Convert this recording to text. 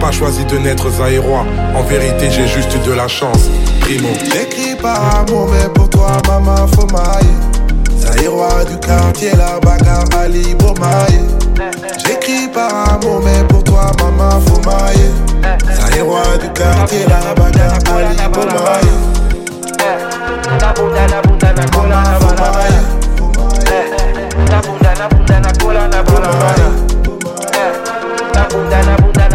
pas choisi de naître zaïrois. En vérité, j'ai juste de la chance. Primo. J'écris par amour, mais pour toi, maman, faut mailler. Zaïrois du quartier, la bagarre, Ali Bomaye. J'écris par amour, mais pour toi, maman,